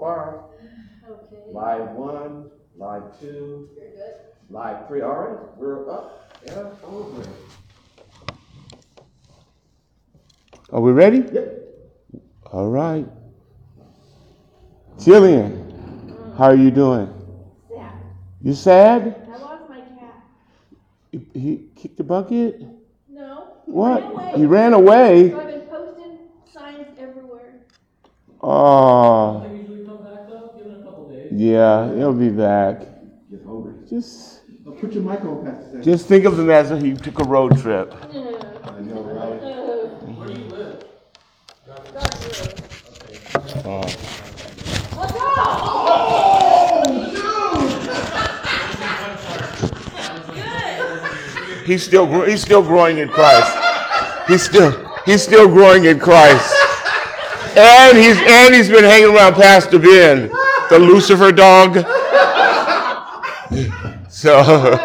far. Okay. Live 1, live 2, you're good. Live 3. All right, we're up and over. Are we ready? Yep. All right. Jillian, how are you doing? Sad. You sad? I lost my cat. He kicked the bucket? No. What? He ran away. So I've been posting signs everywhere. Oh. Usually come back though. Give it a couple days. Yeah, he'll be back. Get hungry. Just put your mic on, Pastor Sam. Just think of him as if he took a road trip. I know, right? Where do you live? Oh. Let's go! He's still growing in Christ. He's still growing in Christ. And he's been hanging around Pastor Ben, the Lucifer dog. So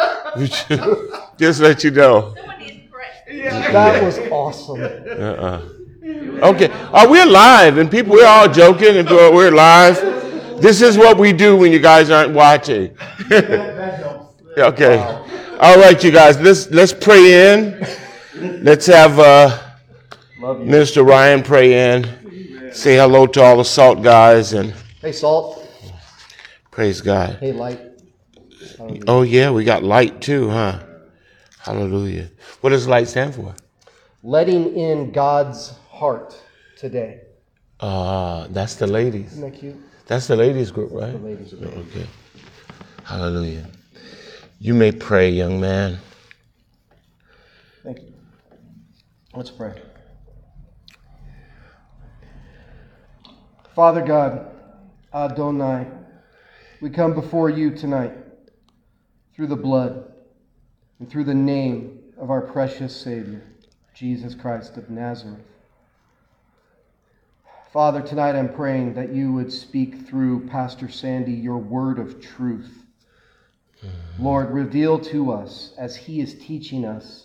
just let you know. Someone needs to pray. That was awesome. Okay, we're live, and people, we're all joking, and we're live. This is what we do when you guys aren't watching. Okay, all right, you guys. Let's pray in. Let's have Minister Ryan pray in. Say hello to all the Salt guys, and Hey, Salt. praise God. Hey, Light. Oh yeah, we got light too, huh? Hallelujah. What does light stand for? Letting in God's heart today. That's the ladies. Isn't that cute? That's the ladies group, right? The ladies group. Okay. Hallelujah. You may pray, young man. Thank you. Let's pray. Father God, Adonai, we come before you tonight through the blood and through the name of our precious Savior, Jesus Christ of Nazareth. Father, tonight I'm praying that you would speak through Pastor Sandy your word of truth. Lord, reveal to us as he is teaching us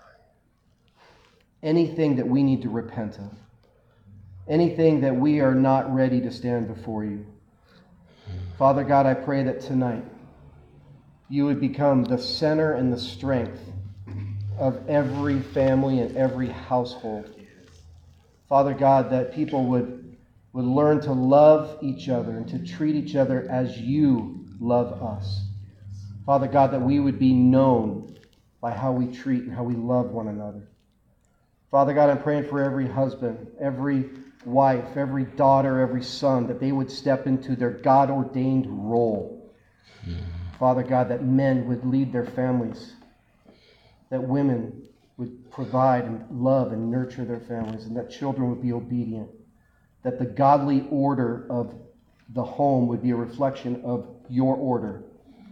anything that we need to repent of, anything that we are not ready to stand before you. Father God, I pray that tonight you would become the center and the strength of every family and every household. Father God, that people would learn to love each other and to treat each other as you love us. Father God, that we would be known by how we treat and how we love one another. Father God, I'm praying for every husband, every wife, every daughter, every son, that they would step into their God-ordained role. Father God, that men would lead their families, that women would provide and love and nurture their families, and that children would be obedient, that the godly order of the home would be a reflection of your order.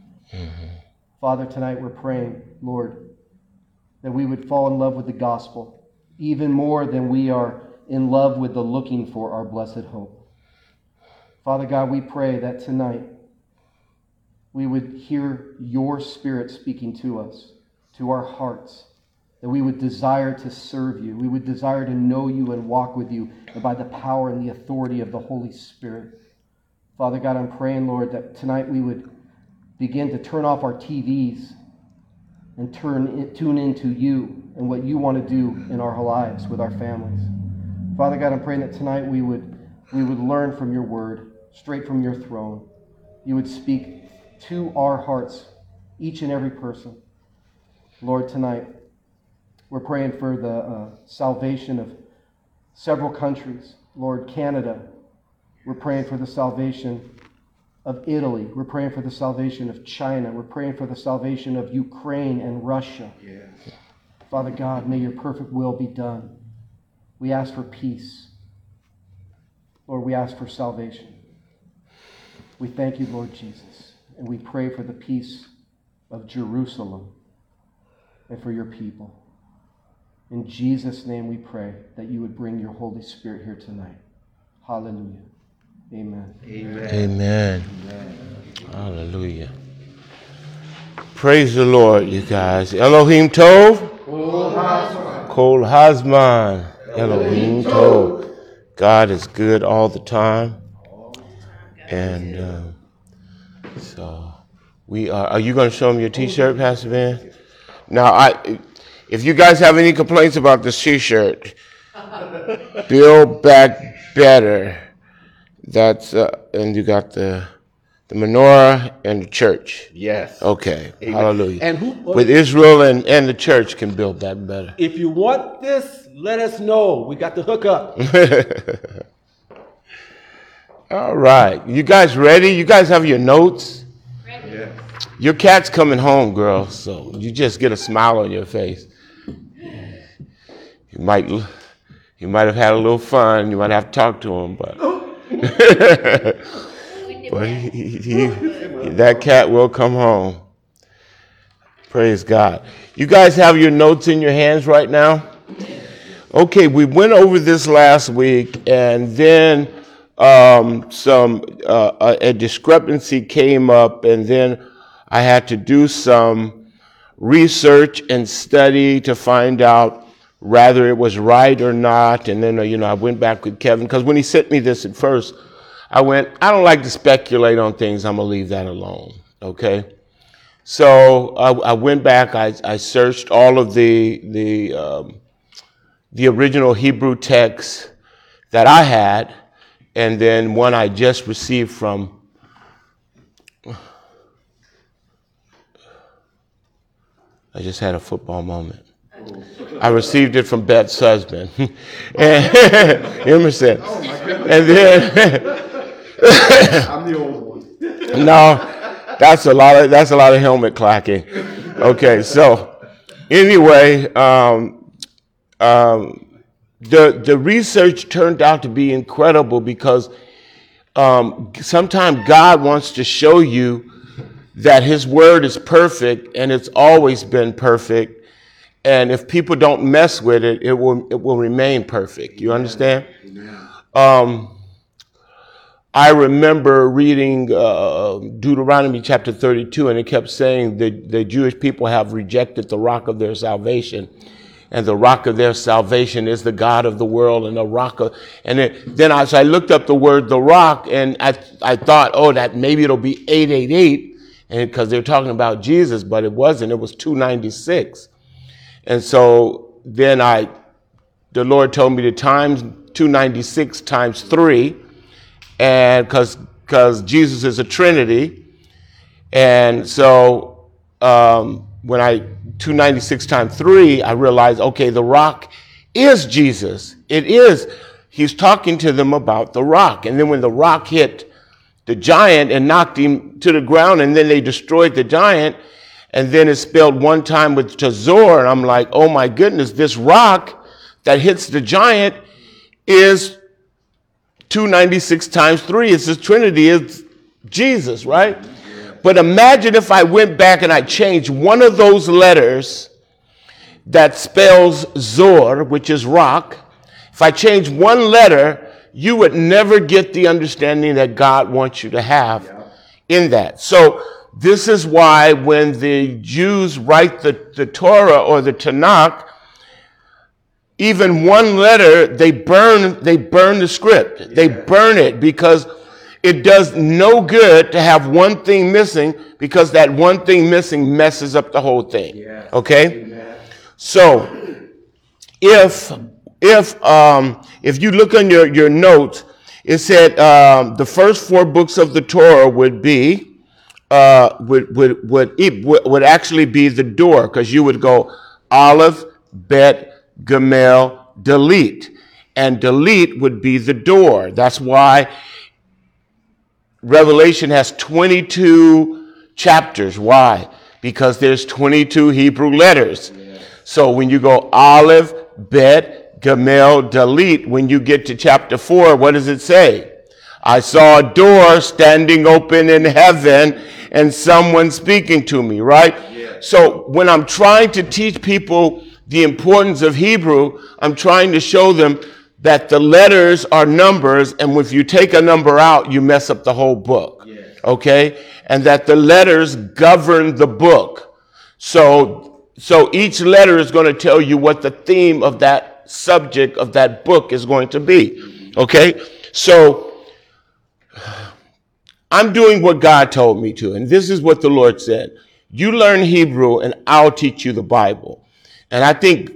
Father, tonight we're praying, Lord, that we would fall in love with the gospel, even more than we are in love with the looking for our blessed hope. Father God, we pray that tonight we would hear your Spirit speaking to us, to our hearts, that we would desire to serve you. We would desire to know you and walk with you, and by the power and the authority of the Holy Spirit. Father God, I'm praying, Lord, that tonight we would begin to turn off our TVs and tune into you and what you want to do in our lives with our families. Father God, I'm praying that tonight we would learn from your word, straight from your throne. You would speak to our hearts, each and every person. Lord, tonight we're praying for the salvation of several countries. Lord, Canada. We're praying for the salvation of Italy. We're praying for the salvation of China. We're praying for the salvation of Ukraine and Russia. Yes. Father God, may your perfect will be done. We ask for peace. Lord, we ask for salvation. We thank you, Lord Jesus, and we pray for the peace of Jerusalem and for your people. In Jesus' name we pray that you would bring your Holy Spirit here tonight. Hallelujah. Amen. Amen. Amen. Hallelujah. Praise the Lord, you guys. Elohim Tov. Kol Hazman. Elohim Tov. God is good all the time. And so we are you going to show them your T-shirt, Pastor Ben? Now, if you guys have any complaints about this T-shirt, Build Back Better. That's and you got the menorah and the church. Yes. Okay. Amen. Hallelujah. And who? With Israel and the church can build that better. If you want this, let us know. We got the hookup. All right. You guys ready? You guys have your notes? Ready. Yeah. Your cat's coming home, girl, so you just get a smile on your face. You might have had a little fun. You might have to talk to him, but but that cat will come home. Praise God. You guys have your notes in your hands right now? Okay, we went over this last week, and then a discrepancy came up, and then I had to do some research and study to find out whether it was right or not. And then, I went back with Kevin, because when he sent me this at first, I don't like to speculate on things. I'm going to leave that alone, okay? So I went back. I searched all of the original Hebrew texts that I had, and then one I just received from I just had a football moment. I received it from Beth's husband, and Emerson. And then I'm the old one. no, that's a lot of helmet clacking. Okay, so anyway, the research turned out to be incredible, because sometimes God wants to show you that his word is perfect, and it's always been perfect. And if people don't mess with it, it will remain perfect. You understand? I remember reading Deuteronomy chapter 32, and it kept saying the Jewish people have rejected the rock of their salvation. And the rock of their salvation is the God of the world, and then as I looked up the word "the rock," and I thought, that maybe it'll be 888, and because they're talking about Jesus, but it wasn't. It was 296, and so then the Lord told me to times 296 times 3, and because Jesus is a Trinity, and so when 296 times 3, I realized, okay, the rock is Jesus. It is. He's talking to them about the rock. And then when the rock hit the giant and knocked him to the ground, and then they destroyed the giant, and then it's spelled one time with Tazor, and I'm like, oh my goodness, this rock that hits the giant is 296 times 3. It's the Trinity. It's Jesus, right? But imagine if I went back and I changed one of those letters that spells Zor, which is rock. If I changed one letter, you would never get the understanding that God wants you to have in that. So this is why when the Jews write the Torah or the Tanakh, even one letter, they burn the script. They burn it, because it does no good to have one thing missing, because that one thing missing messes up the whole thing. Okay? Amen. So if you look on your notes, it said the first 4 books of the Torah would be would actually be the door, because you would go Aleph, Bet, Gamel, Dalet, and Dalet would be the door. That's why Revelation has 22 chapters. Why? Because there's 22 Hebrew letters. So when you go Aleph, Bet, Gamel, Dalet, when you get to chapter 4, what does it say? I saw a door standing open in heaven and someone speaking to me, right? So when I'm trying to teach people the importance of Hebrew, I'm trying to show them that the letters are numbers, and if you take a number out, you mess up the whole book, okay? And that the letters govern the book. So each letter is going to tell you what the theme of that subject of that book is going to be, okay? So I'm doing what God told me to. And this is what the Lord said. You learn Hebrew and I'll teach you the Bible. And I think,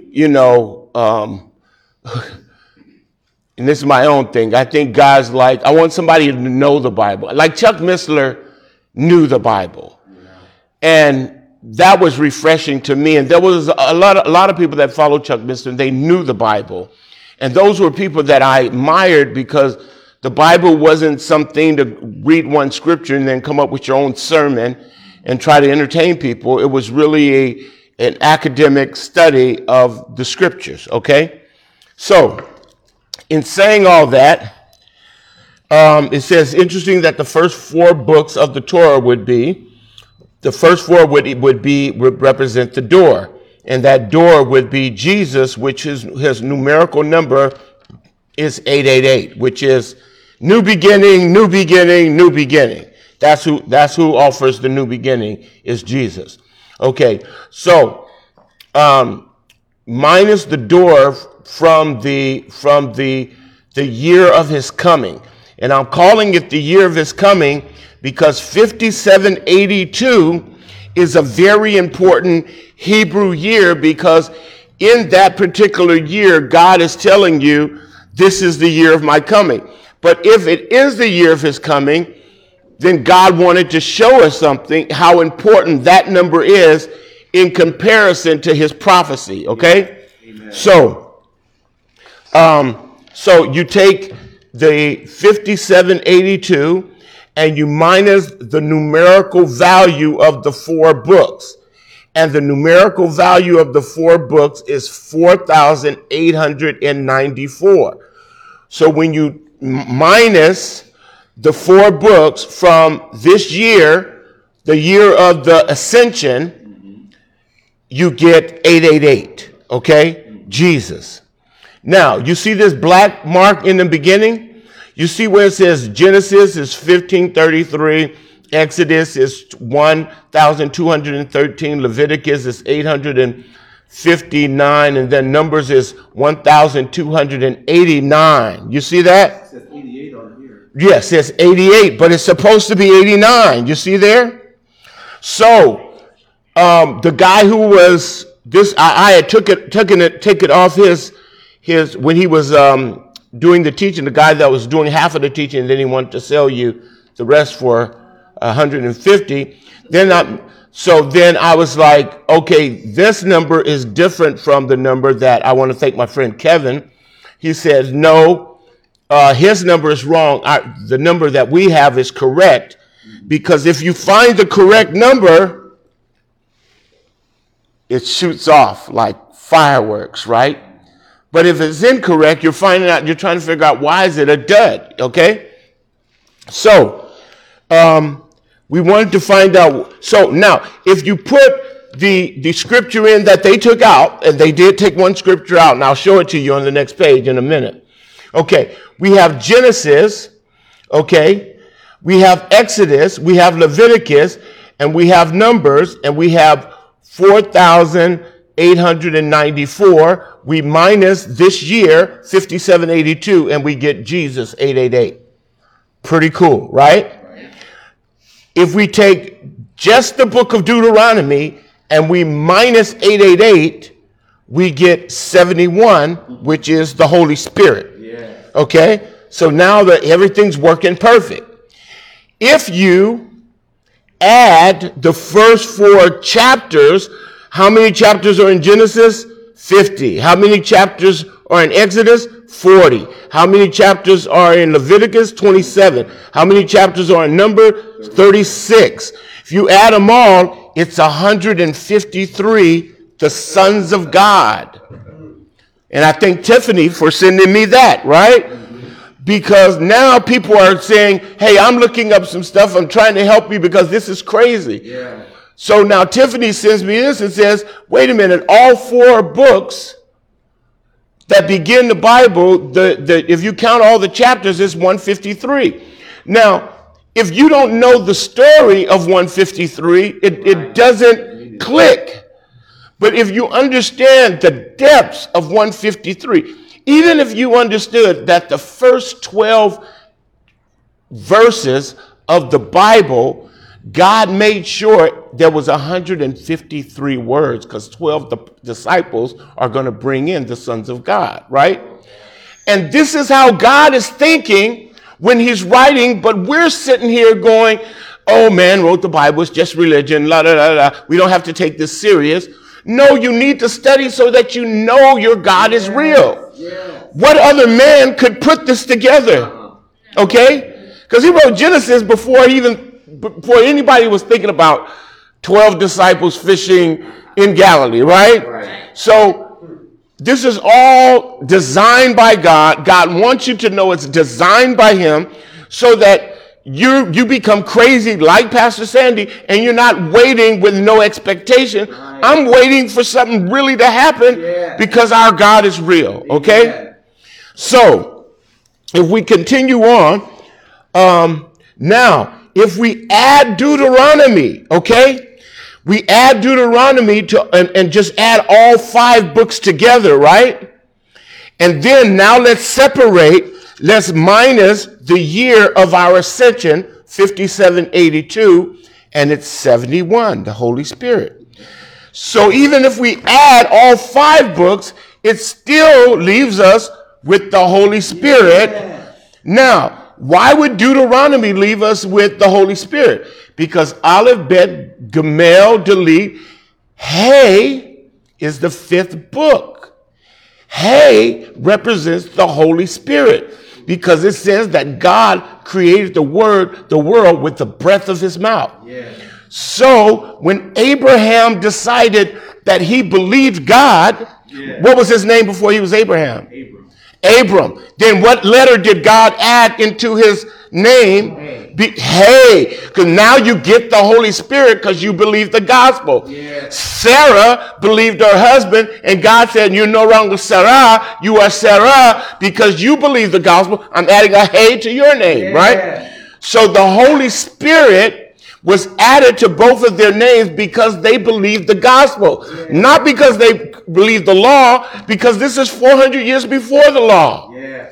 and this is my own thing, I think God's like, I want somebody to know the Bible. Like Chuck Missler knew the Bible. And that was refreshing to me. And there was a lot of people that followed Chuck Missler, and they knew the Bible. And those were people that I admired because the Bible wasn't something to read one scripture and then come up with your own sermon and try to entertain people. It was really an academic study of the scriptures, okay? So, in saying all that, it says, interesting that the first 4 books of the Torah would represent the door. And that door would be Jesus, which his numerical number is 888, which is new beginning, new beginning, new beginning. That's who offers the new beginning, is Jesus. Okay, so minus the door from the year of his coming. And I'm calling it the year of his coming because 5782 is a very important Hebrew year, because in that particular year, God is telling you, this is the year of my coming. But if it is the year of his coming, then God wanted to show us something, how important that number is in comparison to his prophecy, okay? Amen. So you take the 5782 and you minus the numerical value of the 4 books. And the numerical value of the 4 books is 4,894. So when you minus the 4 books from this year, the year of the ascension, you get 888, okay? Jesus. Now, you see this black mark in the beginning? You see where it says Genesis is 1533, Exodus is 1,213, Leviticus is 859, and then Numbers is 1,289. You see that? It says 88 on here. Yes, it says 88, but it's supposed to be 89. You see there? So, the guy who was this, I had taken it off his when he was doing the teaching. The guy that was doing half of the teaching, and then he wanted to sell you the rest for 150. Then I was like, okay, this number is different from the number that I want to thank my friend Kevin. He says, no, his number is wrong. The number that we have is correct, because if you find the correct number, it shoots off like fireworks, right? But if it's incorrect, you're trying to figure out, why is it a dud, okay? So, we wanted to find out. So now, if you put the scripture in that they took out, and they did take one scripture out, and I'll show it to you on the next page in a minute. Okay, we have Genesis, okay, we have Exodus, we have Leviticus, and we have Numbers, and we have 4,894. We minus this year, 5782, and we get Jesus, 888. Pretty cool, right? If we take just the book of Deuteronomy and we minus 888, we get 71, which is the Holy Spirit. Yeah. Okay? So now that everything's working perfect. If you add the first 4 chapters, how many chapters are in Genesis? 50. How many chapters are in Exodus? 40. How many chapters are in Leviticus? 27. How many chapters are in Numbers? 36. If you add them all, it's 153, the sons of God. And I thank Tiffany for sending me that, right? Because now people are saying, hey, I'm looking up some stuff. I'm trying to help you because this is crazy. Yeah. So now Tiffany sends me this and says, wait a minute, all 4 books that begin the Bible, if you count all the chapters, it's 153. Now, if you don't know the story of 153, it doesn't click. But if you understand the depths of 153, even if you understood that the first 12 verses of the Bible, God made sure there was 153 words because 12 disciples are going to bring in the sons of God, right? And this is how God is thinking when he's writing, but we're sitting here going, oh, man wrote the Bible, it's just religion, la, la, la, la. We don't have to take this serious. No, you need to study so that you know your God is real. What other man could put this together? Okay? Because he wrote Genesis before anybody was thinking about 12 disciples fishing in Galilee, right? So this is all designed by God. God wants you to know it's designed by him so that you become crazy like Pastor Sandy and you're not waiting with no expectation. I'm waiting for something really to happen because our God is real, okay? So if we continue on, now, if we add Deuteronomy, okay? We add Deuteronomy to and just add all 5 books together, right? And then now let's minus the year of our ascension, 5782, and it's 71, the Holy Spirit. So even if we add all 5 books, it still leaves us with the Holy Spirit. Now, why would Deuteronomy leave us with the Holy Spirit? Because Aleph, Bet, Gamel, Dalet, Hey is the 5th book. Hey represents the Holy Spirit because it says that God created the world with the breath of his mouth. So when Abraham decided that he believed God, what was his name before he was Abraham? Abram. Then what letter did God add into his name? Hey. Because now you get the Holy Spirit because you believe the gospel. Sarah believed her husband, and God said, you're no longer Sarah, you are Sarah because you believe the gospel. I'm adding a hey to your name, right? So the Holy Spirit was added to both of their names because they believed the gospel. Not because they believed the law, because this is 400 years before the law.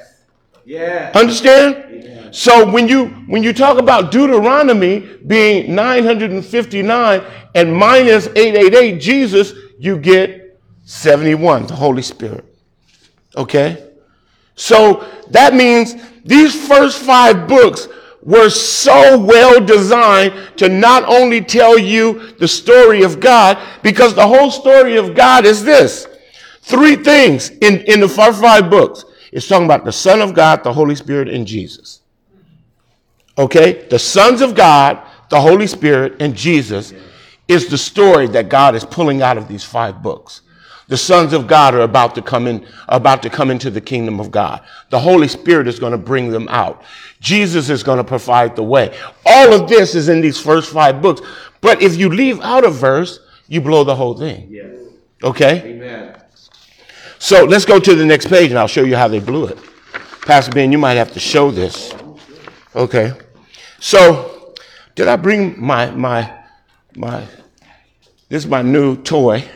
Understand? So when you talk about Deuteronomy being 959 and minus 888, Jesus, you get 71, the Holy Spirit. Okay? So that means these first 5 books were so well designed to not only tell you the story of God, because the whole story of God is this. 3 things in the first 5 books. It's talking about the Son of God, the Holy Spirit, and Jesus. Okay? The sons of God, the Holy Spirit, and Jesus is the story that God is pulling out of these 5 books. The sons of God are about to come into the kingdom of God. The Holy Spirit is going to bring them out. Jesus is going to provide the way. All of this is in these first 5 books. But if you leave out a verse, you blow the whole thing. Okay? Amen. So let's go to the next page and I'll show you how they blew it. Pastor Ben, you might have to show this. Okay. So did I bring my this is my new toy.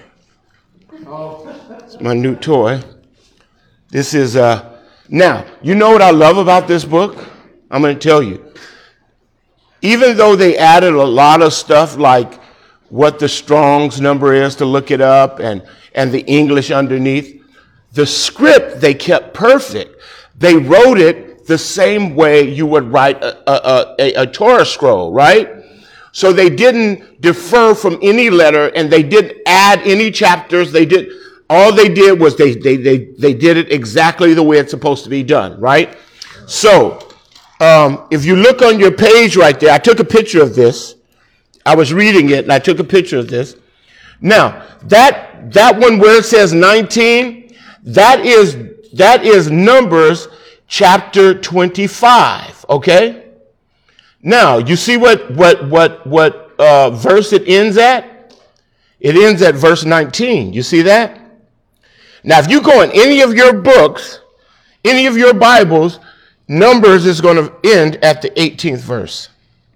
It's my new toy. This is now, you know what I love about this book? I'm going to tell you. Even though they added a lot of stuff like what the Strong's number is to look it up and the English underneath, the script they kept perfect. They wrote it the same way you would write a Torah scroll, right? So they didn't defer from any letter and they didn't add any chapters. All they did was they did it exactly the way it's supposed to be done, right? So if you look on your page right there, I took a picture of this. I was reading it and I took a picture of this. Now, that one where it says 19, that is Numbers chapter 25, okay? Now, you see what verse it ends at? It ends at verse 19. You see that? Now, if you go in any of your books, any of your Bibles, Numbers is going to end at the 18th verse.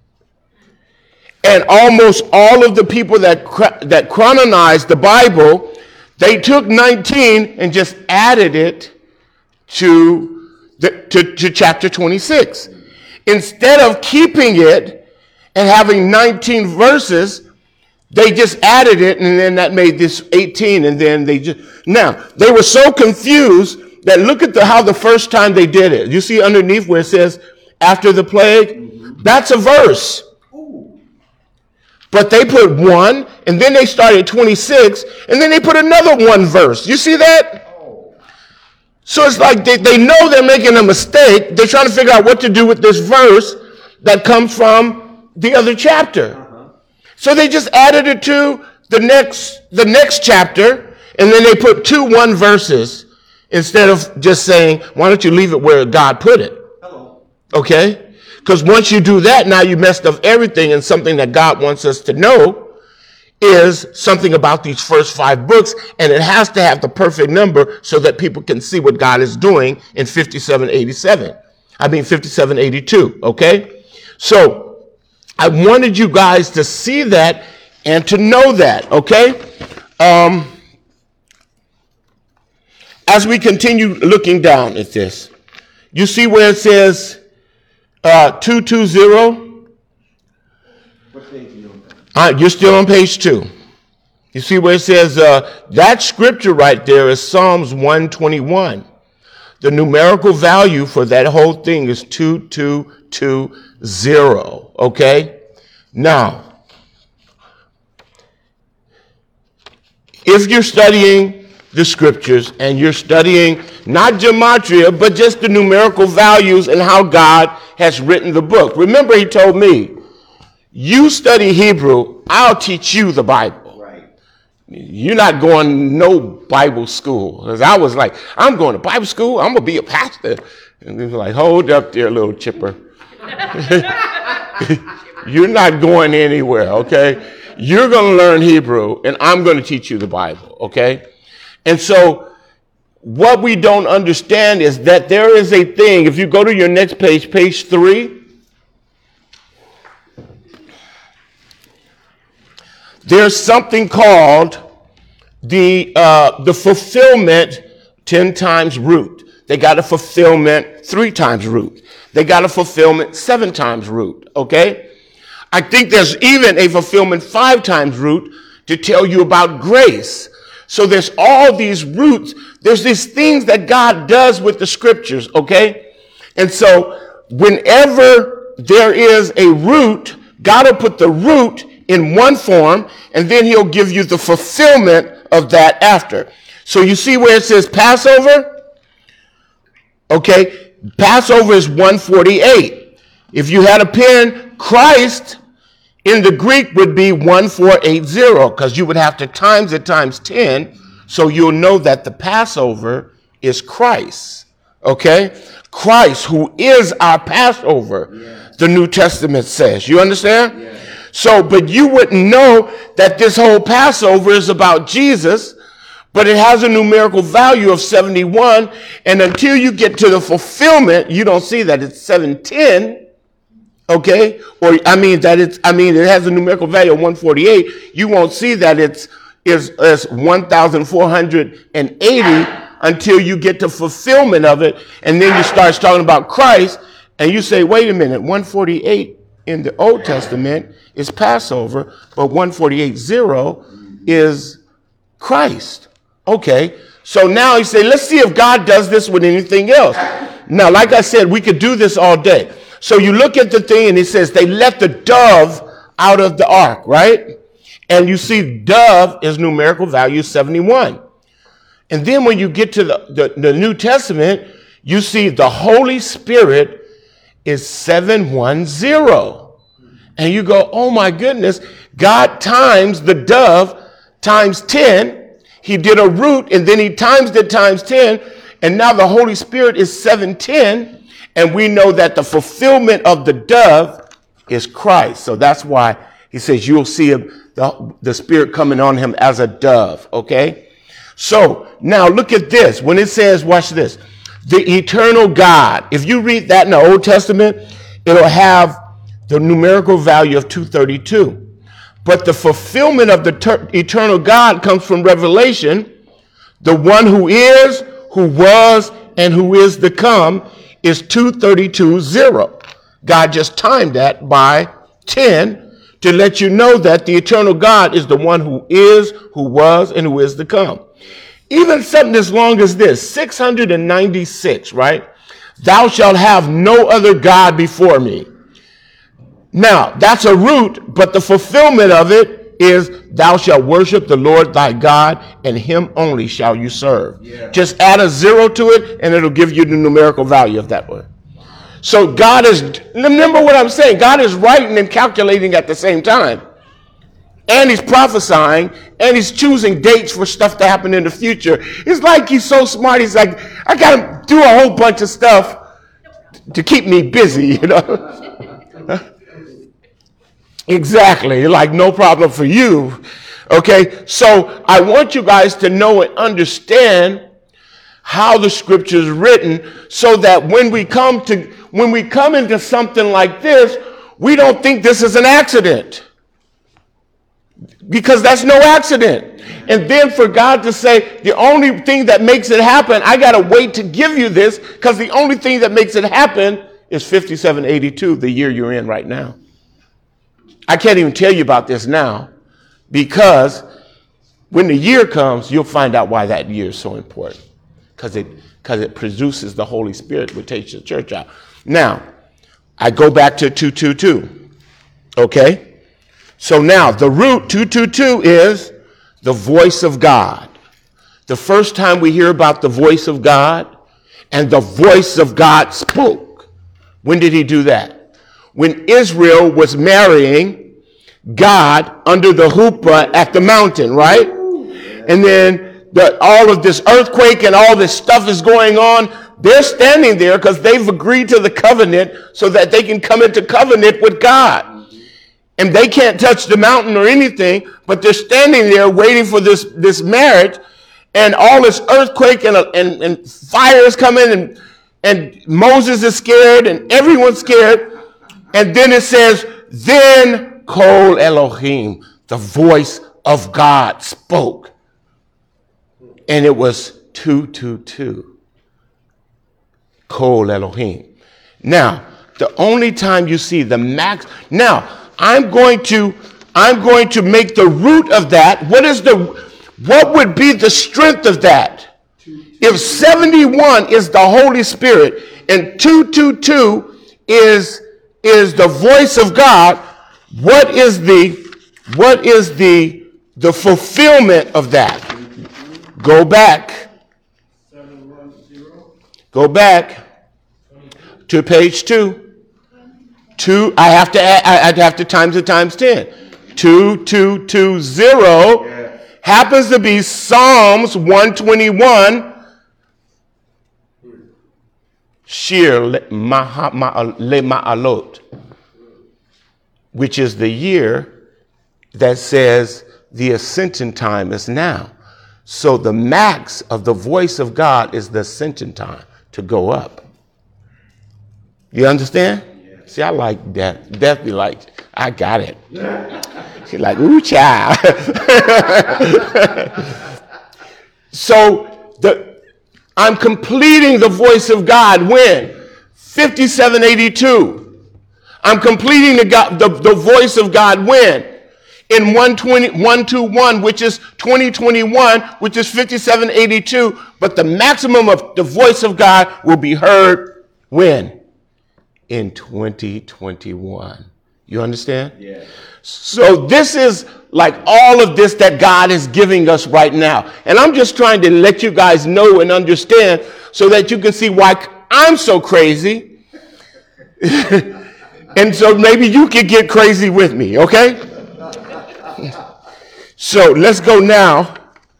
And almost all of the people that chronized the Bible, they took 19 and just added it to chapter 26. Instead of keeping it and having 19 verses, they just added it, and then that made this 18, and then now, they were so confused that look at how the first time they did it. You see underneath where it says, after the plague? That's a verse. But they put 1, and then they started 26, and then they put another 1 verse. You see that? So it's like they know they're making a mistake. They're trying to figure out what to do with this verse that comes from the other chapter. So they just added it to the next chapter, and then they put 2 1 verses instead of just saying, why don't you leave it where God put it? Hello. Okay? Because once you do that, now you messed up everything, and something that God wants us to know is something about these first 5 books, and it has to have the perfect number so that people can see what God is doing in 5782, okay? So I wanted you guys to see that and to know that, okay? As we continue looking down at this, you see where it says 220? What page are you on? You're still on page 2. You see where it says, that scripture right there is Psalms 121. The numerical value for that whole thing is 2220, okay? Now, if you're studying the scriptures and you're studying not gematria, but just the numerical values and how God has written the book. Remember, he told me, you study Hebrew, I'll teach you the Bible. Right. You're not going no Bible school. Because I was like, I'm going to Bible school, I'm going to be a pastor. And they were like, hold up there, little chipper. You're not going anywhere, okay? You're going to learn Hebrew, and I'm going to teach you the Bible, okay? And so what we don't understand is that there is a thing. If you go to your next page, page 3, there's something called the fulfillment 10 times root. They got a fulfillment 3 times root. They got a fulfillment 7 times root, okay? I think there's even a fulfillment 5 times root to tell you about grace. So there's all these roots. There's these things that God does with the scriptures, okay? And so whenever there is a root, God will put the root in one form, and then he'll give you the fulfillment of that after. So you see where it says Passover? Okay, Passover is 148. If you had a pen, Christ in the Greek would be 1480, because you would have to times it times 10, so you'll know that the Passover is Christ. Okay? Christ, who is our Passover, the New Testament says. You understand? Yeah. So, but you wouldn't know that this whole Passover is about Jesus, but it has a numerical value of 71, and until you get to the fulfillment, you don't see that it's 710. Okay, or it has a numerical value of 148. You won't see that it's 1,480 until you get to fulfillment of it, and then you start talking about Christ, and you say, wait a minute, 148 in the Old Testament is Passover, but 148.0 is Christ. Okay, so now you say, let's see if God does this with anything else. Now, like I said, we could do this all day. So you look at the thing and it says they let the dove out of the ark, right? And you see dove is numerical value 71. And then when you get to the New Testament, you see the Holy Spirit is 710. And you go, oh my goodness, God times the dove times 10. He did a root and then he times it times 10. And now the Holy Spirit is 710. And we know that the fulfillment of the dove is Christ. So that's why he says you'll see the Spirit coming on him as a dove, okay? So now look at this. When it says, watch this, the eternal God. If you read that in the Old Testament, it'll have the numerical value of 232. But the fulfillment of the eternal God comes from Revelation. The one who is, who was, and who is to come is 232.0. God just timed that by 10 to let you know that the eternal God is the one who is, who was, and who is to come. Even something as long as this, 696, right? Thou shalt have no other God before me. Now, that's a root, but the fulfillment of it is thou shalt worship the Lord thy God, and him only shall you serve. Yeah. Just add a 0 to it, and it'll give you the numerical value of that one. So God is, remember what I'm saying, God is writing and calculating at the same time. And he's prophesying, and he's choosing dates for stuff to happen in the future. It's like he's so smart, he's like, I got to do a whole bunch of stuff to keep me busy, you know. Exactly, like no problem for you. Okay, so I want you guys to know and understand how the scripture is written, so that when we come into something like this, we don't think this is an accident, because that's no accident. And then for God to say the only thing that makes it happen, I got to wait to give you this, because the only thing that makes it happen is 5782, the year you're in right now. I can't even tell you about this now, because when the year comes, you'll find out why that year is so important, because it produces the Holy Spirit, which takes the church out. Now, I go back to 222, okay? So now, the root 222 is the voice of God. The first time we hear about the voice of God, and the voice of God spoke. When did he do that? When Israel was marrying God under the chuppah at the mountain, right? And then all of this earthquake and all this stuff is going on. They're standing there because they've agreed to the covenant so that they can come into covenant with God. And they can't touch the mountain or anything, but they're standing there waiting for this marriage, and all this earthquake and fire is coming, and Moses is scared, and everyone's scared. And then it says, then Kol Elohim, the voice of God spoke. And it was 222. Kol Elohim. Now, the only time you see the max, now I'm going to make the root of that. What would be the strength of that? If 71 is the Holy Spirit and 222 is the voice of God, what is the fulfillment of that? Go back to page 2. I have to times it times 10. 2220 happens to be Psalms 121. Shir le ma'alot, which is the year that says the ascension time is now. So the max of the voice of God is the ascension time to go up. You understand? Yeah. See, I like Death. Death be like, I got it. She's like, ooh, child. So I'm completing the voice of God when? 5782. I'm completing the voice of God when? In 121, which is 2021, which is 5782. But the maximum of the voice of God will be heard when? In 2021. You understand? Yeah. So this is like all of this that God is giving us right now. And I'm just trying to let you guys know and understand so that you can see why I'm so crazy. And so maybe you can get crazy with me, okay? So let's go now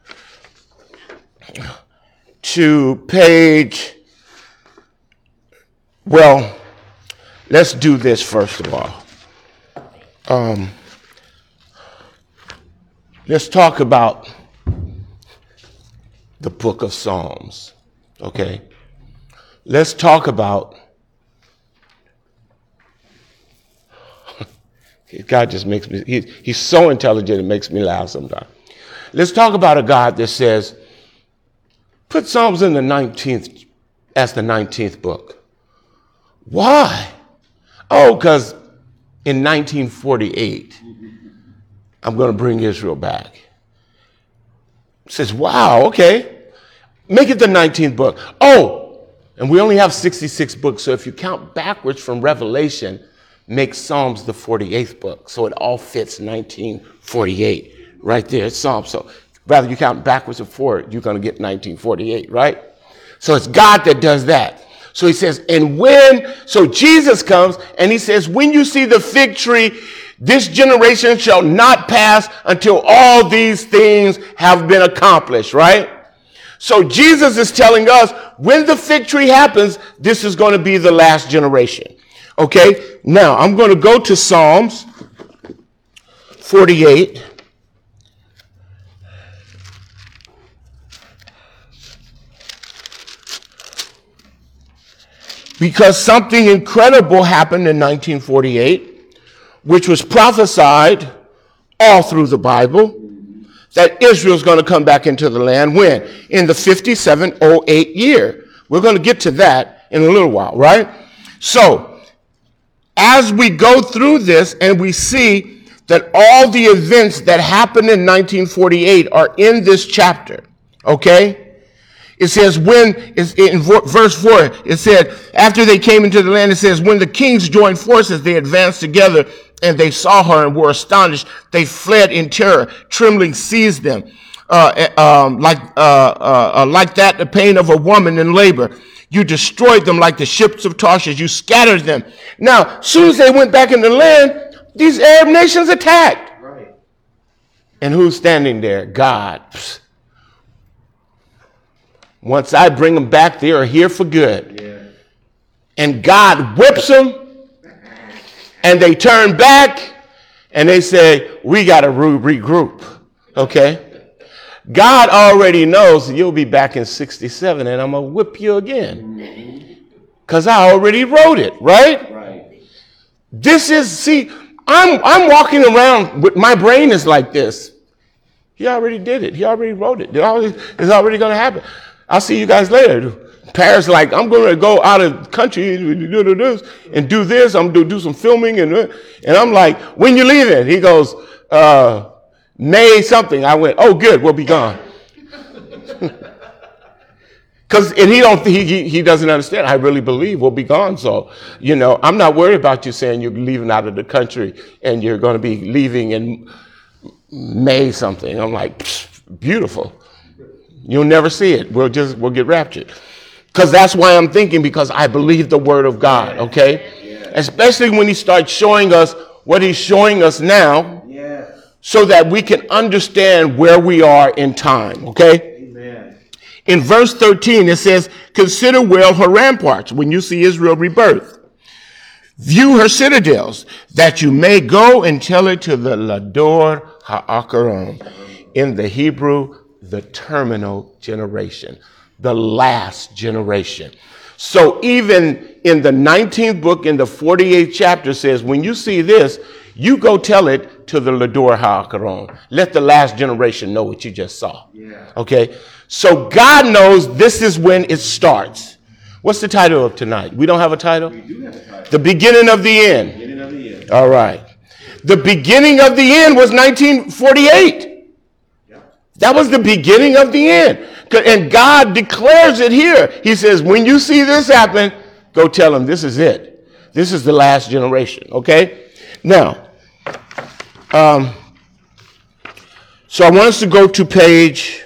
to page, well, let's do this first of all. Let's talk about the book of Psalms, okay? Let's talk about, God just makes me, he's so intelligent, it makes me laugh sometimes. Let's talk about a God that says, put Psalms in the 19th, as the 19th book. Why? Oh, because in 1948, I'm going to bring Israel back. Says, wow, okay. Make it the 19th book. Oh, and we only have 66 books, so if you count backwards from Revelation, make Psalms the 48th book. So it all fits 1948 right there. It's Psalms. So rather you count backwards and forward, you're going to get 1948, right? So it's God that does that. So he says, so Jesus comes and he says, when you see the fig tree, this generation shall not pass until all these things have been accomplished, right? So Jesus is telling us when the fig tree happens, this is going to be the last generation. Okay, now I'm going to go to Psalms 48. Because something incredible happened in 1948, which was prophesied all through the Bible, that Israel's going to come back into the land when? In the 5708 year. We're going to get to that in a little while, right? So, as we go through this and we see that all the events that happened in 1948 are in this chapter, okay? It says in verse 4, it said, after they came into the land, it says, when the kings joined forces, they advanced together and they saw her and were astonished. They fled in terror. Trembling seized them like that the pain of a woman in labor. You destroyed them like the ships of Tarshish. You scattered them. Now, as soon as they went back into the land, these Arab nations attacked. Right. And who's standing there? God. Once I bring them back, they are here for good. Yeah. And God whips them, and they turn back, and they say, we got to regroup. Okay? God already knows you'll be back in 67, and I'm going to whip you again. Because I already wrote it, right? Right. I'm walking around with my brain is like this. He already did it. He already wrote it. It's already going to happen. I'll see you guys later. Paris, like, I'm going to go out of the country and do this. I'm going to do some filming. And I'm like, when you leaving? He goes, May something. I went, oh, good. We'll be gone. And he doesn't understand. I really believe we'll be gone. So, I'm not worried about you saying you're leaving out of the country and you're going to be leaving in May something. I'm like, beautiful. You'll never see it. We'll get raptured. Because that's why I'm thinking, because I believe the word of God, okay? Yeah. Especially when he starts showing us what he's showing us now, so that we can understand where we are in time, okay? Amen. In verse 13, it says, consider well her ramparts when you see Israel rebirth. View her citadels, that you may go and tell it to the Lador Ha'akaron. In the Hebrew, the terminal generation, the last generation. So even in the 19th book, in the 48th chapter says, when you see this, you go tell it to the Lador Ha'akaron. Let the last generation know what you just saw. Yeah. Okay? So God knows this is when it starts. What's the title of tonight? We don't have a title? We do have a title. The beginning of the end. Beginning of the end. All right. The beginning of the end was 1948. That was the beginning of the end. And God declares it here. He says, when you see this happen, go tell them this is it. This is the last generation. Okay? Now, so I want us to go to page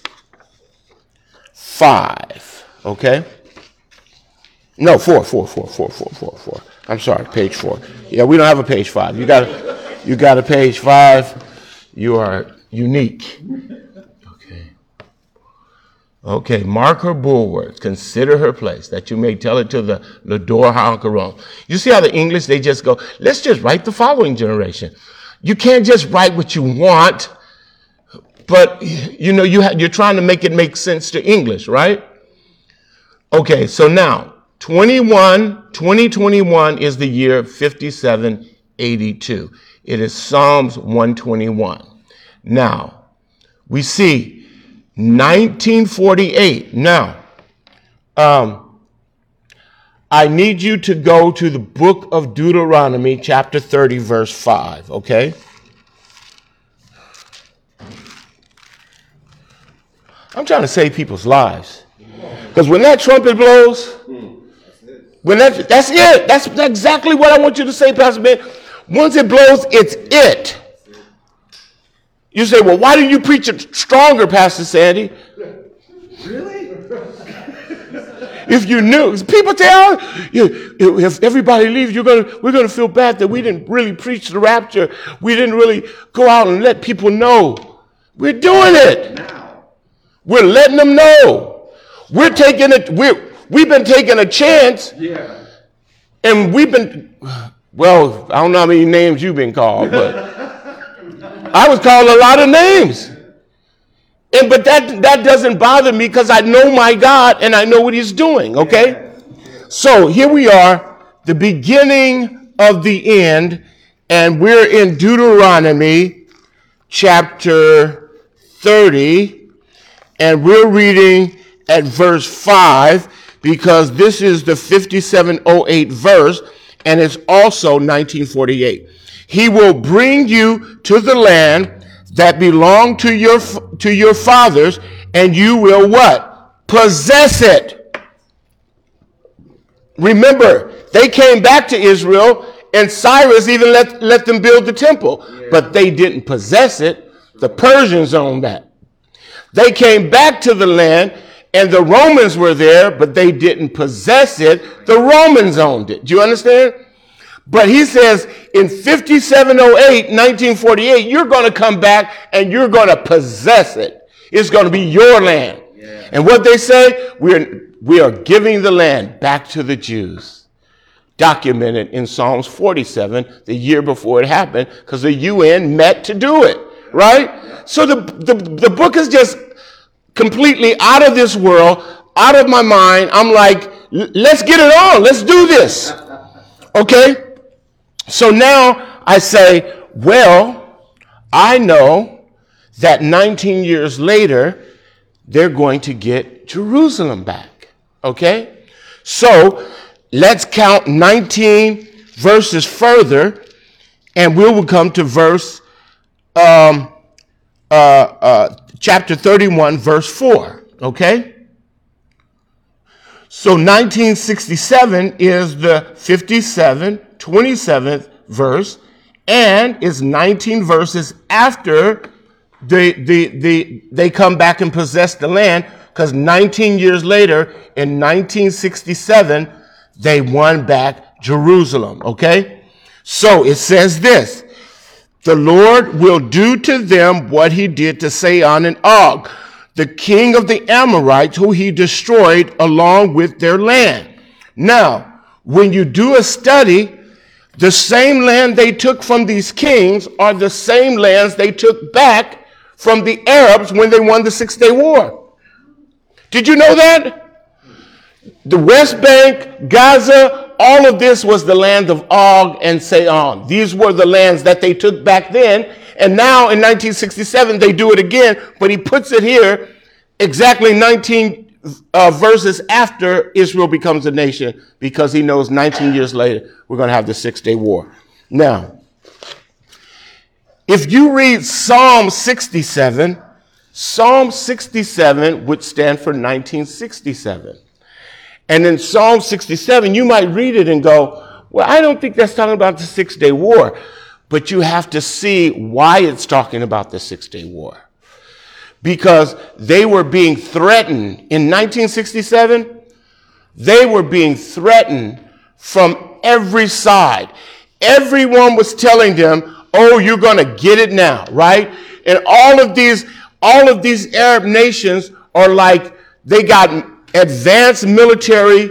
5. Okay? No, 4. I'm sorry, page 4. Yeah, we don't have a page 5. You got a page 5. You are unique. Okay, mark her bulwarks, consider her place, that you may tell it to the Lador Ha'akaron. You see how the English, they just go, let's just write the following generation. You can't just write what you want, but you're trying to make it make sense to English, right? Okay, so now 2021 is the year 5782. It is Psalms 121. Now, we see 1948. Now, I need you to go to the book of Deuteronomy, chapter 30, verse 5, okay? I'm trying to save people's lives. Because when that trumpet blows, that's it. That's exactly what I want you to say, Pastor Ben. Once it blows, it's it. You say, well, why didn't you preach it stronger, Pastor Sandy? Really? If you knew, people tell you, if everybody leaves, we're gonna feel bad that we didn't really preach the rapture. We didn't really go out and let people know. We're doing it. Now. We're letting them know. We're taking it. We've been taking a chance. Yeah. And we've been. Well, I don't know how many names you've been called, but I was called a lot of names. But that doesn't bother me because I know my God and I know what he's doing, okay? So here we are, the beginning of the end, and we're in Deuteronomy chapter 30, and we're reading at verse 5 because this is the 5708 verse, and it's also 1948. He will bring you to the land that belong to your fathers, and you will what? Possess it. Remember, they came back to Israel, and Cyrus even let them build the temple, but they didn't possess it. The Persians owned that. They came back to the land, and the Romans were there, but they didn't possess it. The Romans owned it. Do you understand? But he says in 5708, 1948, you're going to come back and you're going to possess it. It's going to be your land. Yeah. And what they say, we are giving the land back to the Jews. Documented in Psalms 47, the year before it happened, because the UN met to do it, right? Yeah. So the book is just completely out of this world, out of my mind. I'm like, let's get it on. Let's do this. Okay? So now I say, well, I know that 19 years later, they're going to get Jerusalem back. Okay? So let's count 19 verses further, and we will come to verse, chapter 31, verse 4. Okay? So 1967 is the 27th verse, and it's 19 verses after they come back and possess the land, because 19 years later, in 1967, they won back Jerusalem, okay? So it says this, the Lord will do to them what he did to Sihon and Og, the king of the Amorites, who he destroyed along with their land. Now, when you do a study, the same land they took from these kings are the same lands they took back from the Arabs when they won the 6-Day War. Did you know that? The West Bank, Gaza, all of this was the land of Og and Sihon. These were the lands that they took back then. And now in 1967, they do it again, but he puts it here exactly 19 verses after Israel becomes a nation, because he knows 19 years later, we're going to have the 6-Day War. Now, if you read Psalm 67 would stand for 1967. And in Psalm 67, you might read it and go, well, I don't think that's talking about the 6-Day War. But you have to see why it's talking about the 6-Day War. Because they were being threatened. In 1967, they were being threatened from every side. Everyone was telling them, oh, you're going to get it now, right? And all of these Arab nations are like, they got advanced military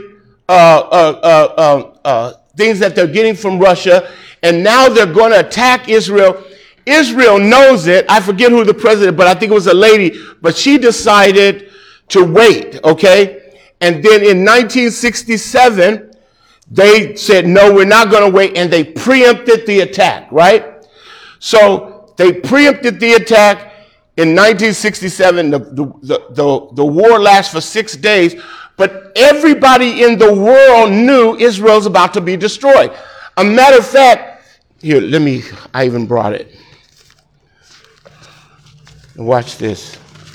things that they're getting from Russia. And now they're going to attack Israel. Israel knows it. I forget who the president, but I think it was a lady. But she decided to wait, okay? And then in 1967, they said, no, we're not going to wait. And they preempted the attack, right? So they preempted the attack in 1967. The war lasts for 6 days. But everybody in the world knew Israel's about to be destroyed. A matter of fact, here, I even brought it. Watch this.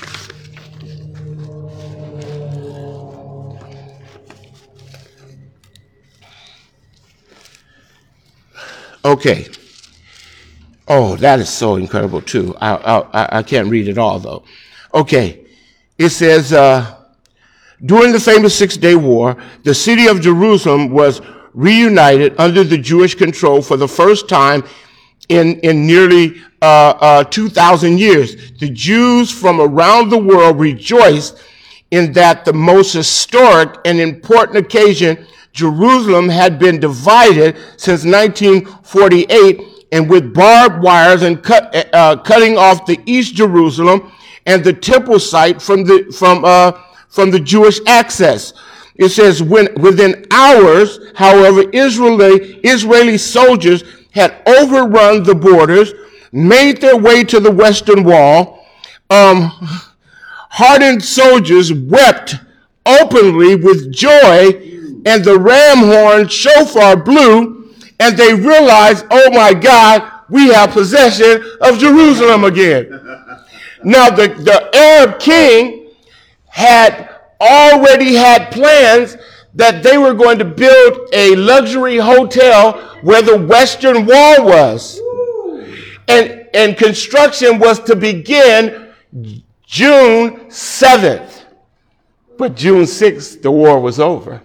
Okay. Oh, that is so incredible too. I can't read it all though. Okay. It says, during the famous Six-Day War, the city of Jerusalem was reunited under the Jewish control for the first time in nearly 2,000 years. The Jews from around the world rejoiced in that the most historic and important occasion. Jerusalem had been divided since 1948, and with barbed wires and cutting off the East Jerusalem and the temple site from the Jewish access. It says, within hours, however, Israeli soldiers had overrun the borders, made their way to the Western Wall. Hardened soldiers wept openly with joy, and the ram horn shofar blew, and they realized, oh my God, we have possession of Jerusalem again. Now, the Arab king had already had plans that they were going to build a luxury hotel where the Western Wall was. And construction was to begin June 7th. But June 6th, the war was over.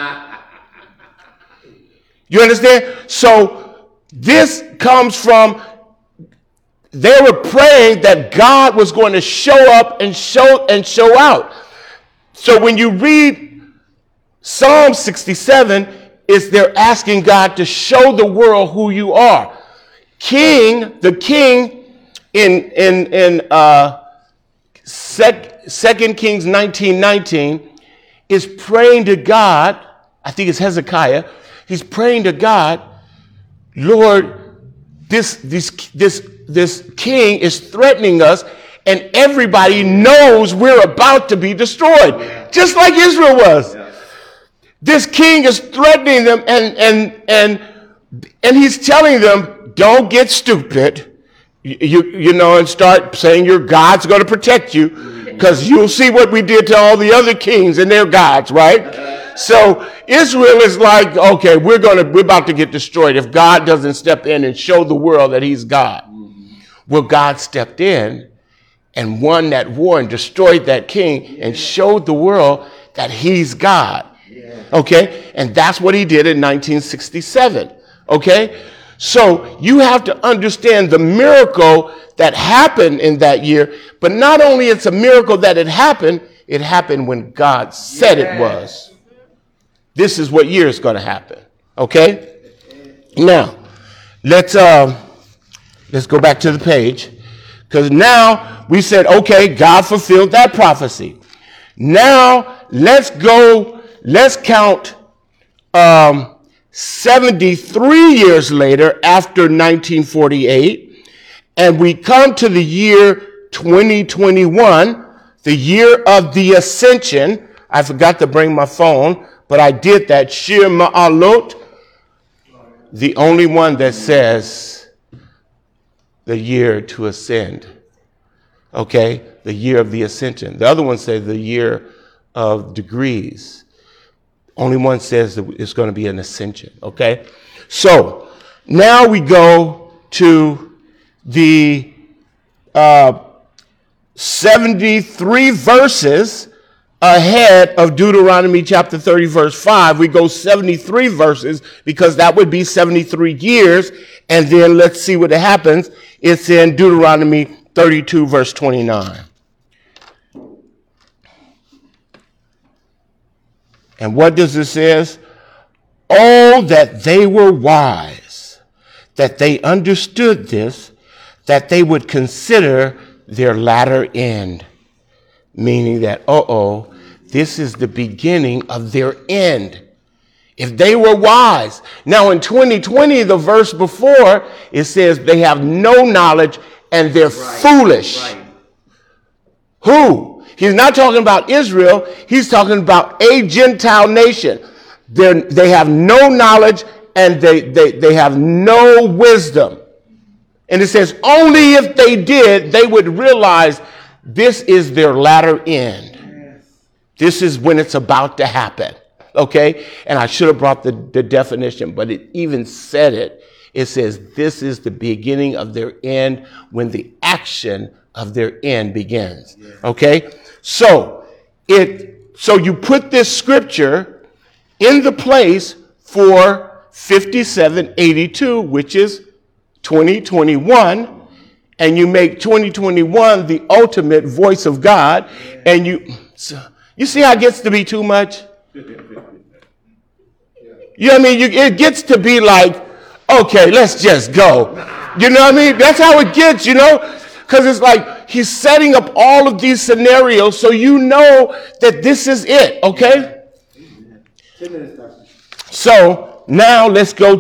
You understand? So this comes from, they were praying that God was going to show up and show out. So when you read Psalm 67, they're asking God to show the world who you are. The king in 2 Kings 19:19 is praying to God. I think it's Hezekiah. He's praying to God, Lord, this king is threatening us, and everybody knows we're about to be destroyed, just like Israel was. This king is threatening them, and he's telling them, don't get stupid, you know, and start saying your God's going to protect you, because you'll see what we did to all the other kings and their gods, right? So Israel is like, okay, we're about to get destroyed if God doesn't step in and show the world that he's God. Well, God stepped in and won that war and destroyed that king and showed the world that he's God. Okay? And that's what he did in 1967. Okay? So you have to understand the miracle that happened in that year, but not only it's a miracle that it happened when God said it was. This is what year is going to happen. Okay? Now, let's go back to the page, because now we said, okay, God fulfilled that prophecy. Now let's count 73 years later after 1948, and we come to the year 2021, the year of the ascension. I forgot to bring my phone, but I did that. Shir Ma'alot, the only one that says the year to ascend. Okay? The year of the ascension. The other one says the year of degrees. Only one says that it's going to be an ascension. Okay? So, now we go to the 73 verses ahead of Deuteronomy chapter 30, verse 5. We go 73 verses because that would be 73 years. And then let's see what happens. It's in Deuteronomy 32, verse 29. And what does it say? Oh, that they were wise, that they understood this, that they would consider their latter end. Meaning that, this is the beginning of their end. If they were wise. Now in 2020, the verse before, it says they have no knowledge and they're foolish. Right. Who? He's not talking about Israel. He's talking about a Gentile nation. They have no knowledge and they have no wisdom. And it says only if they did, they would realize this is their latter end. This is when it's about to happen. Okay? And I should have brought the definition, but it even said it. It says this is the beginning of their end when the action of their end begins. Okay? So you put this scripture in the place for 5782, which is 2021, and you make 2021 the ultimate voice of God, and you see how it gets to be too much? You know what I mean? It gets to be like, okay, let's just go. You know what I mean? That's how it gets, you know? Because it's like he's setting up all of these scenarios so you know that this is it, okay? So now let's go.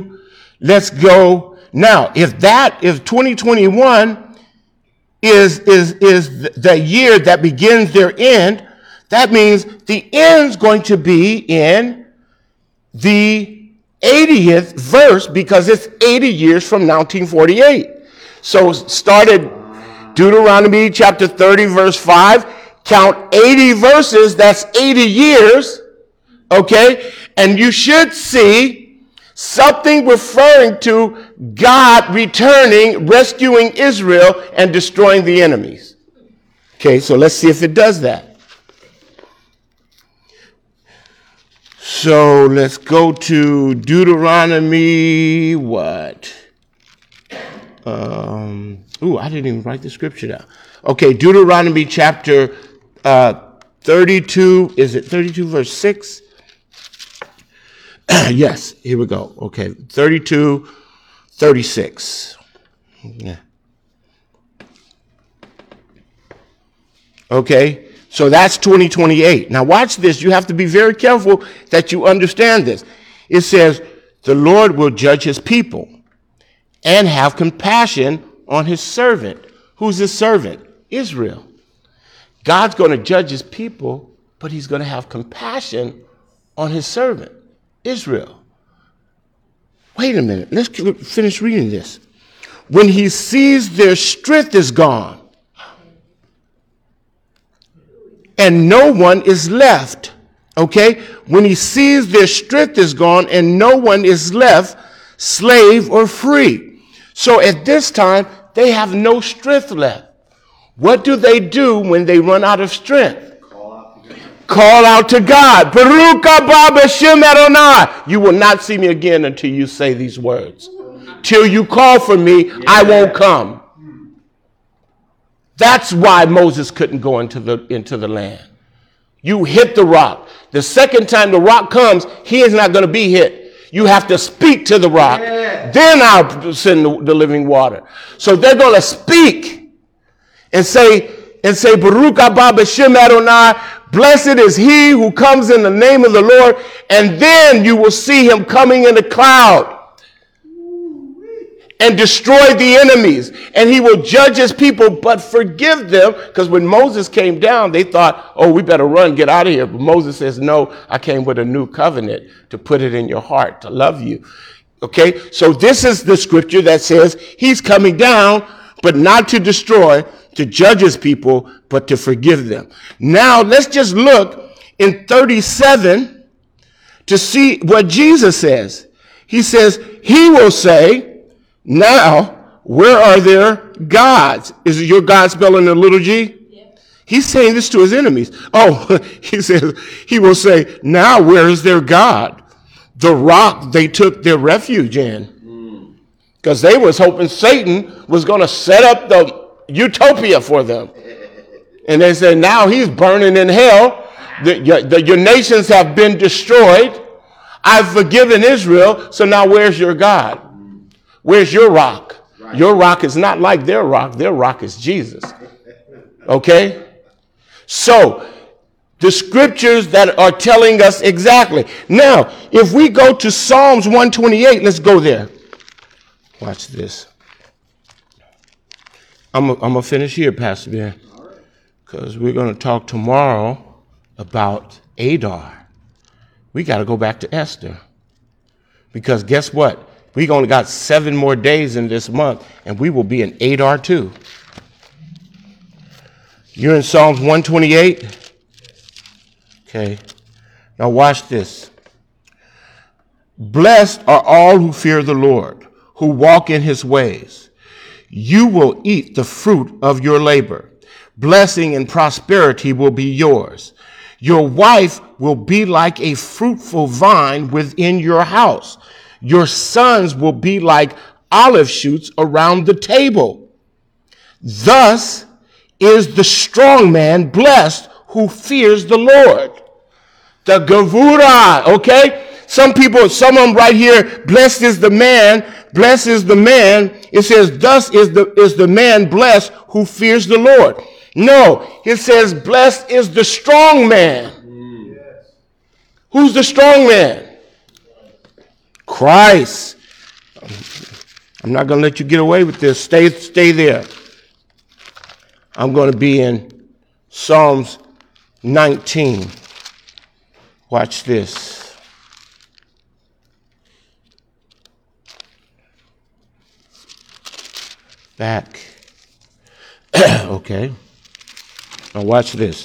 Now, if 2021 is the year that begins their end, that means the end's going to be in the 80th verse because it's 80 years from 1948. So started Deuteronomy chapter 30, verse 5. Count 80 verses, that's 80 years. Okay? And you should see something referring to God returning, rescuing Israel, and destroying the enemies. Okay, so let's see if it does that. So let's go to Deuteronomy, what? I didn't even write the scripture down. Okay, Deuteronomy chapter 32, is it 32 verse 6? Yes, here we go. Okay, 32, 36. Yeah. Okay, so that's 2028. Now watch this. You have to be very careful that you understand this. It says, the Lord will judge his people and have compassion on his servant. Who's his servant? Israel. God's going to judge his people, but he's going to have compassion on his servant, Israel. Wait a minute. Let's finish reading this. When he sees their strength is gone and no one is left. Okay? When he sees their strength is gone and no one is left, slave or free. So at this time, they have no strength left. What do they do when they run out of strength? Call out to God. Baruch haba b'shem Adonai. You will not see me again until you say these words. Till you call for me, I won't come. That's why Moses couldn't go into the land. You hit the rock. The second time the rock comes, he is not going to be hit. You have to speak to the rock. Then I'll send the living water. So they're going to speak and say, Baruch haba b'shem Adonai. Blessed is he who comes in the name of the Lord. And then you will see him coming in a cloud and destroy the enemies. And he will judge his people, but forgive them. Because when Moses came down, they thought, oh, we better run, get out of here. But Moses says, no, I came with a new covenant to put it in your heart, to love you. Okay, so this is the scripture that says he's coming down, but not to destroy, to judge his people, but to forgive them. Now, let's just look in 37 to see what Jesus says. He says, he will say, now, where are their gods? Is your God spelled in a little g? Yeah. He's saying this to his enemies. Oh, he says, he will say, now where is their God? The rock they took their refuge in. Because they was hoping Satan was going to set up the utopia for them. And they said, now he's burning in hell. Your nations have been destroyed. I've forgiven Israel. So now where's your God? Where's your rock? Right. Your rock is not like their rock. Their rock is Jesus. Okay? So, the scriptures that are telling us exactly. Now, if we go to Psalms 128, let's go there. Watch this. I'm going to finish here, Pastor Ben. because we're going to talk tomorrow about Adar. We got to go back to Esther. Because guess what? We only got 7 more days in this month, and we will be in Adar too. You're in Psalms 128? Okay. Now watch this. Blessed are all who fear the Lord, who walk in his ways. You will eat the fruit of your labor. Blessing and prosperity will be yours. Your wife will be like a fruitful vine within your house. Your sons will be like olive shoots around the table. Thus is the strong man blessed who fears the Lord. The Gevurah, okay? Some of them right here, blessed is the man, blessed is the man. It says, thus is the man blessed who fears the Lord. No, it says, blessed is the strong man. Yes. Who's the strong man? Christ. I'm not going to let you get away with this. Stay there. I'm going to be in Psalms 19. Watch this. Back. Okay. Now watch this.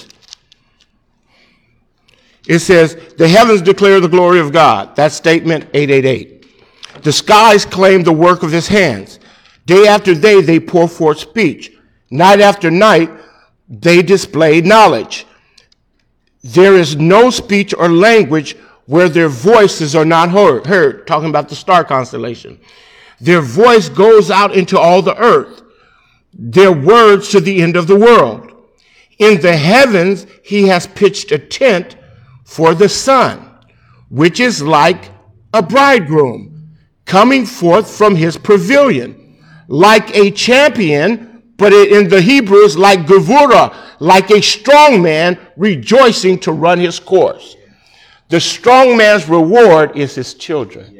It says, the heavens declare the glory of God. That statement, 888. The skies claim the work of his hands. Day after day, they pour forth speech. Night after night, they display knowledge. There is no speech or language where their voices are not heard. Talking about the star constellation. Their voice goes out into all the earth. Their words to the end of the world. In the heavens, he has pitched a tent for the sun, which is like a bridegroom coming forth from his pavilion, like a champion, but in the Hebrew is like Gevurah, like a strong man rejoicing to run his course. The strong man's reward is his children.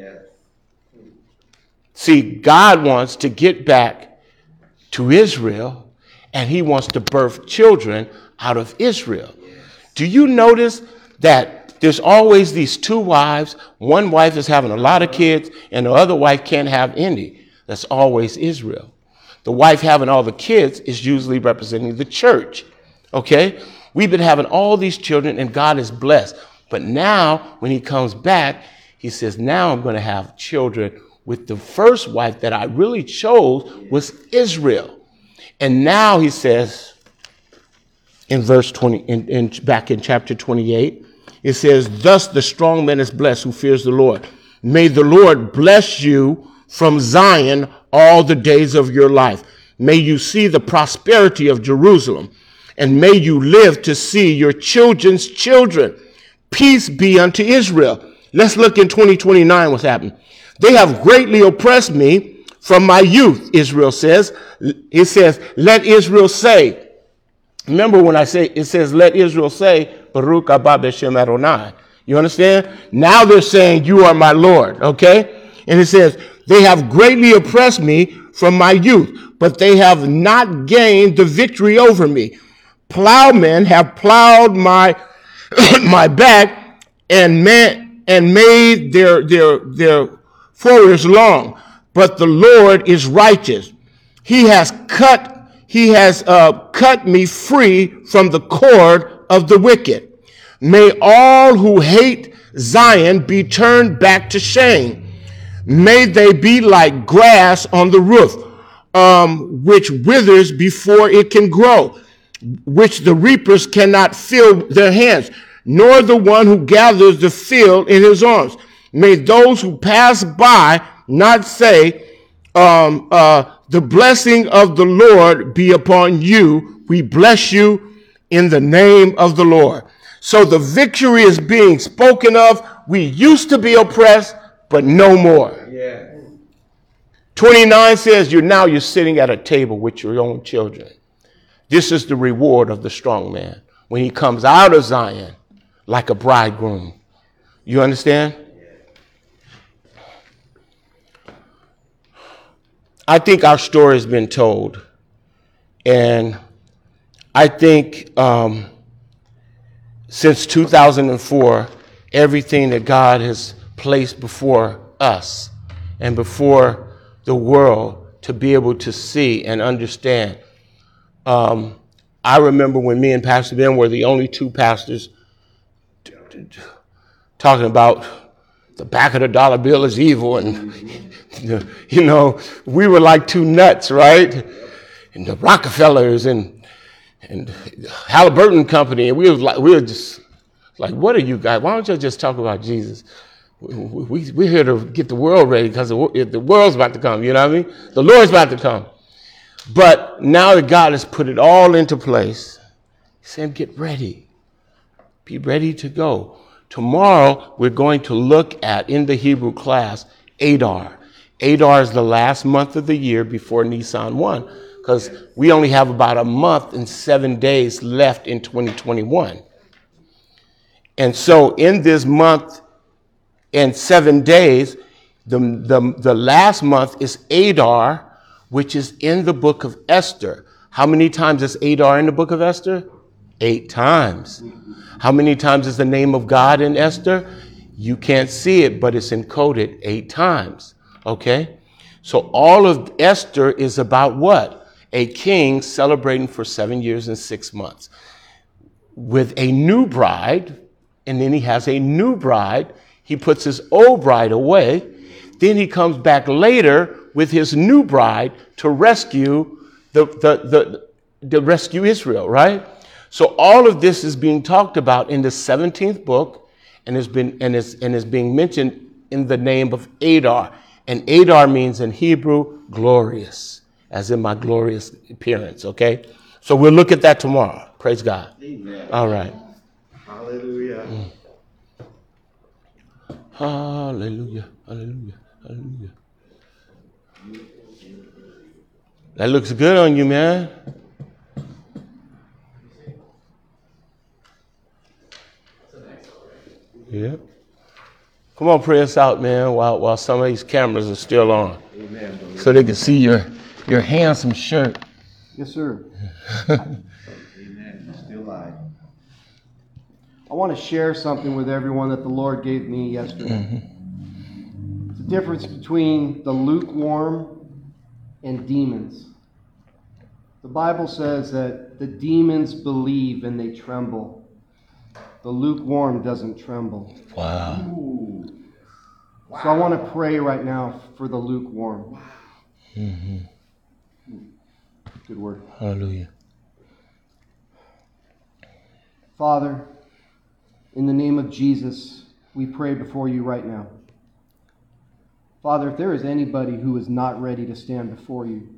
See, God wants to get back to Israel, and he wants to birth children out of Israel. Do you notice that there's always these 2 wives? One wife is having a lot of kids, and the other wife can't have any. That's always Israel. The wife having all the kids is usually representing the church. Okay? We've been having all these children, and God is blessed. But now, when he comes back, he says, now I'm going to have children with the first wife that I really chose was Israel. And now he says, in verse 20, back in chapter 28, it says, thus the strong man is blessed who fears the Lord. May the Lord bless you from Zion all the days of your life. May you see the prosperity of Jerusalem, and may you live to see your children's children. Peace be unto Israel. Let's look in 2029 what's happened. They have greatly oppressed me from my youth, Israel says. It says, let Israel say. Remember when I say, it says, let Israel say, Baruch haba b'shem Adonai. You understand? Now they're saying, you are my Lord, okay? And it says, they have greatly oppressed me from my youth, but they have not gained the victory over me. Plowmen have plowed my my back and made their forest long, but the Lord is righteous. He has cut me free from the cord of the wicked. May all who hate Zion be turned back to shame. May they be like grass on the roof, which withers before it can grow, which the reapers cannot fill their hands, nor the one who gathers the field in his arms. May those who pass by not say, the blessing of the Lord be upon you. We bless you in the name of the Lord. So the victory is being spoken of. We used to be oppressed, but no more. Yeah. 29 says you're sitting at a table with your own children. This is the reward of the strong man when he comes out of Zion like a bridegroom. You understand? I think our story has been told, and I think since 2004, everything that God has placed before us and before the world to be able to see and understand. I remember when me and Pastor Ben were the only two pastors talking about the back of the dollar bill is evil, and you know, we were like two nuts, right? And the Rockefellers and Halliburton Company, and we were just like, what are you guys? Why don't you just talk about Jesus? We're here to get the world ready because the world's about to come. You know what I mean? The Lord's about to come. But now that God has put it all into place, He said, get ready. Be ready to go. Tomorrow, we're going to look at, in the Hebrew class, Adar. Adar is the last month of the year before Nisan 1, because we only have about a month and 7 days left in 2021. And so in this month and 7 days, the last month is Adar, which is in the book of Esther. How many times is Adar in the book of Esther? 8 times. How many times is the name of God in Esther? You can't see it, but it's encoded 8 times. Okay? So all of Esther is about what? A king celebrating for 7 years and 6 months with a new bride, and then he has a new bride. He puts his old bride away. Then he comes back later with his new bride to rescue rescue Israel, right? So all of this is being talked about in the 17th book, and is being mentioned in the name of Adar. And Adar means in Hebrew glorious, as in my glorious appearance. Okay, so we'll look at that tomorrow. Praise God. Amen. All right. Hallelujah. Hallelujah. Hallelujah. Hallelujah. That looks good on you, man. Yep. Come on, pray us out, man, while some of these cameras are still on. Amen, brother. So they can see your handsome shirt. Yes, sir. Amen. Still alive. I want to share something with everyone that the Lord gave me yesterday. It's the difference between the lukewarm and demons. The Bible says that the demons believe and they tremble. The lukewarm doesn't tremble. Wow. Ooh. Wow. So I want to pray right now for the lukewarm. Mm-hmm. Good word. Hallelujah. Father, in the name of Jesus, we pray before you right now. Father, if there is anybody who is not ready to stand before you,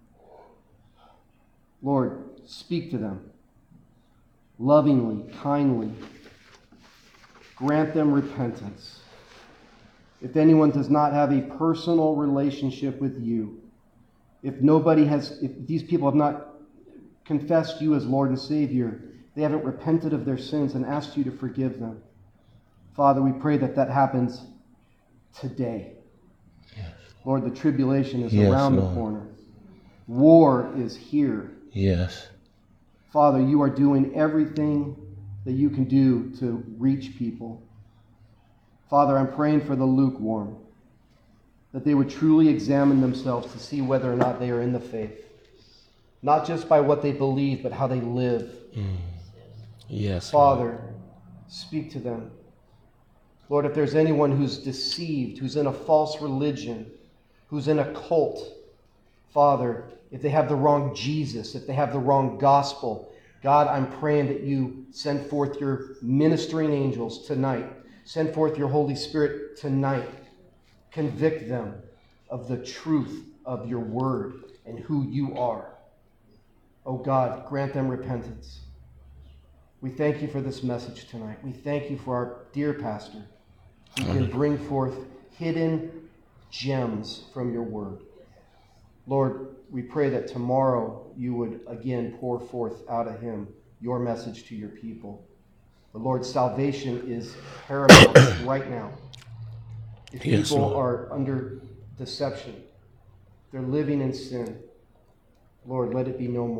Lord, speak to them lovingly, kindly. Grant them repentance. If anyone does not have a personal relationship with you, if these people have not confessed you as Lord and Savior, they haven't repented of their sins and asked you to forgive them. Father, we pray that happens today. Yes. Lord, the tribulation is Yes, around Lord. the corner. War is here. Yes. Father, you are doing everything that you can do to reach people. Father, I'm praying for the lukewarm, that they would truly examine themselves to see whether or not they are in the faith. Not just by what they believe, but how they live. Yes. Father, speak to them. Lord, if there's anyone who's deceived, who's in a false religion, who's in a cult, Father, if they have the wrong Jesus, if they have the wrong gospel, God, I'm praying that you send forth your ministering angels tonight. Send forth your Holy Spirit tonight. Convict them of the truth of your word and who you are. Oh God, grant them repentance. We thank you for this message tonight. We thank you for our dear pastor who can bring forth hidden gems from your word. Lord, we pray that tomorrow you would again pour forth out of him your message to your people. The Lord's salvation is paramount right now. If Yes, people Lord. are under deception, they're living in sin, Lord, let it be no more.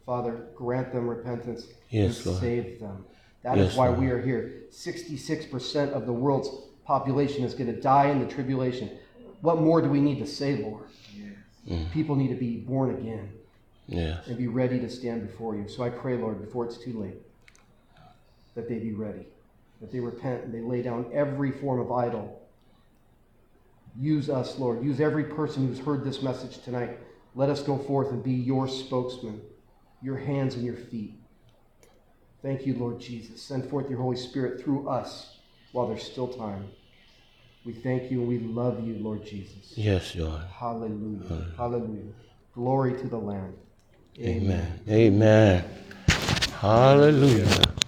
Father, grant them repentance Yes, and Lord. save them. That Yes, is why Lord. we are here. 66% of the world's population is going to die in the tribulation. What more do we need to say, Lord? People need to be born again Yes. and be ready to stand before you. So I pray, Lord, before it's too late, that they be ready, that they repent and they lay down every form of idol. Use us, Lord. Use every person who's heard this message tonight. Let us go forth and be your spokesman, your hands and your feet. Thank you, Lord Jesus. Send forth your Holy Spirit through us while there's still time. We thank you and we love you, Lord Jesus. Yes, Lord. Hallelujah. Hallelujah. Glory to the Lamb. Amen. Amen. Hallelujah.